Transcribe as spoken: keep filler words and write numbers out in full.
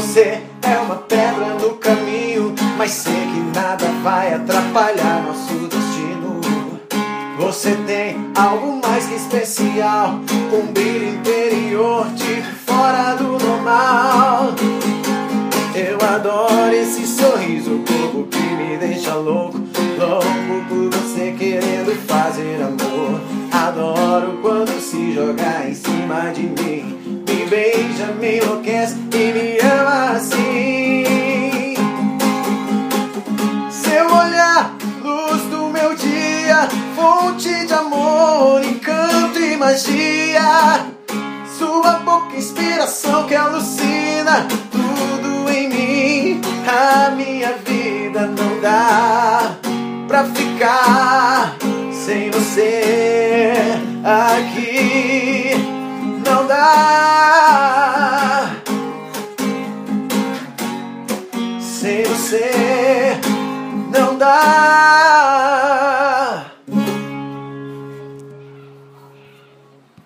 Você é uma pedra no caminho, mas sei que nada vai atrapalhar nosso destino. Você tem algo mais que especial, um brilho interior tipo fora do normal. Eu adoro esse sorriso bobo que me deixa louco, louco por você querendo fazer amor. Adoro quando se joga em cima de mim, me beija, me enlouquece e me ama assim. Seu olhar, luz do meu dia, fonte de amor, encanto e magia. Sua boca, inspiração que alucina tudo em mim. A minha vida não dá pra ficar sem você aqui. Não dá sem você, não dá.